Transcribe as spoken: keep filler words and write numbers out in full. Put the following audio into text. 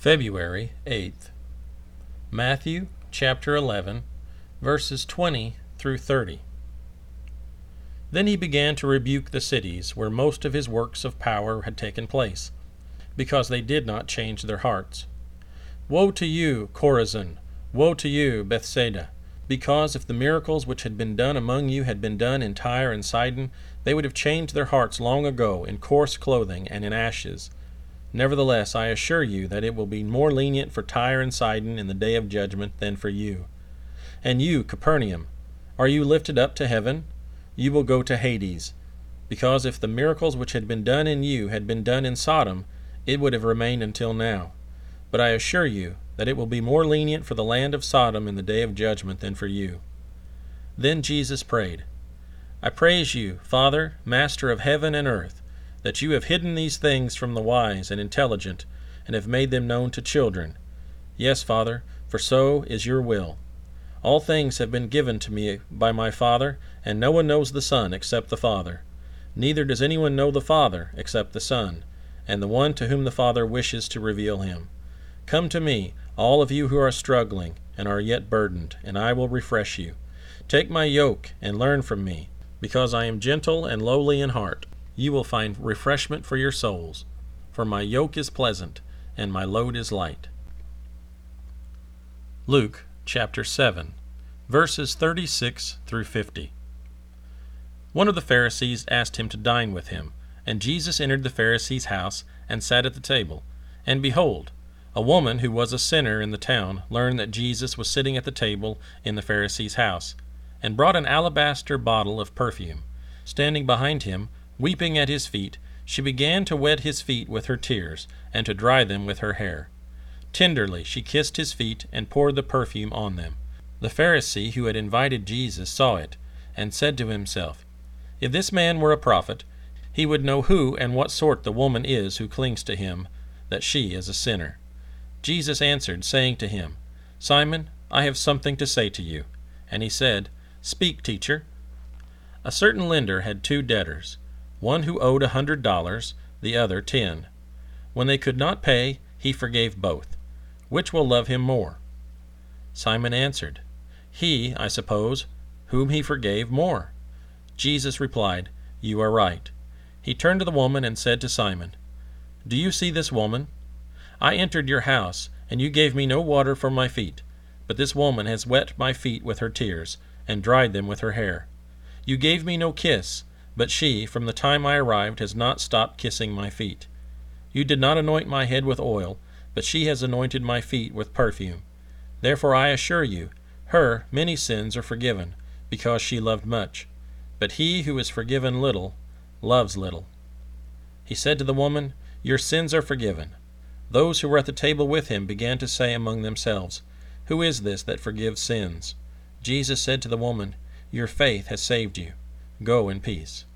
February eighth. Matthew chapter eleven, verses twenty through thirty. Then he began to rebuke the cities where most of his works of power had taken place, because they did not change their hearts. Woe to you, Chorazin! Woe to you, Bethsaida! Because if the miracles which had been done among you had been done in Tyre and Sidon, they would have changed their hearts long ago in coarse clothing and in ashes. Nevertheless, I assure you that it will be more lenient for Tyre and Sidon in the day of judgment than for you. And you, Capernaum, are you lifted up to heaven? You will go to Hades. Because if the miracles which had been done in you had been done in Sodom, it would have remained until now. But I assure you that it will be more lenient for the land of Sodom in the day of judgment than for you. Then Jesus prayed, I praise you, Father, Master of heaven and earth, that you have hidden these things from the wise and intelligent, and have made them known to children. Yes, Father, for so is your will. All things have been given to me by my Father, and no one knows the Son except the Father. Neither does anyone know the Father except the Son, and the one to whom the Father wishes to reveal him. Come to me, all of you who are struggling and are yet burdened, and I will refresh you. Take my yoke and learn from me, because I am gentle and lowly in heart. You will find refreshment for your souls, for my yoke is pleasant, and my load is light. Luke chapter seven, verses thirty-six through fifty. One of the Pharisees asked him to dine with him, and Jesus entered the Pharisee's house and sat at the table. And behold, a woman who was a sinner in the town learned that Jesus was sitting at the table in the Pharisee's house, and brought an alabaster bottle of perfume. Standing behind him, weeping at his feet, she began to wet his feet with her tears, and to dry them with her hair. Tenderly she kissed his feet, and poured the perfume on them. The Pharisee who had invited Jesus saw it, and said to himself, If this man were a prophet, he would know who and what sort the woman is who clings to him, that she is a sinner. Jesus answered, saying to him, Simon, I have something to say to you. And he said, Speak, teacher. A certain lender had two debtors, one who owed a hundred dollars, the other ten. When they could not pay, he forgave both. Which will love him more? Simon answered, He, I suppose, whom he forgave more. Jesus replied, You are right. He turned to the woman and said to Simon, Do you see this woman? I entered your house, and you gave me no water for my feet, but this woman has wet my feet with her tears, and dried them with her hair. You gave me no kiss, but she, from the time I arrived, has not stopped kissing my feet. You did not anoint my head with oil, but she has anointed my feet with perfume. Therefore I assure you, her many sins are forgiven, because she loved much. But he who is forgiven little, loves little. He said to the woman, Your sins are forgiven. Those who were at the table with him began to say among themselves, Who is this that forgives sins? Jesus said to the woman, Your faith has saved you. Go in peace.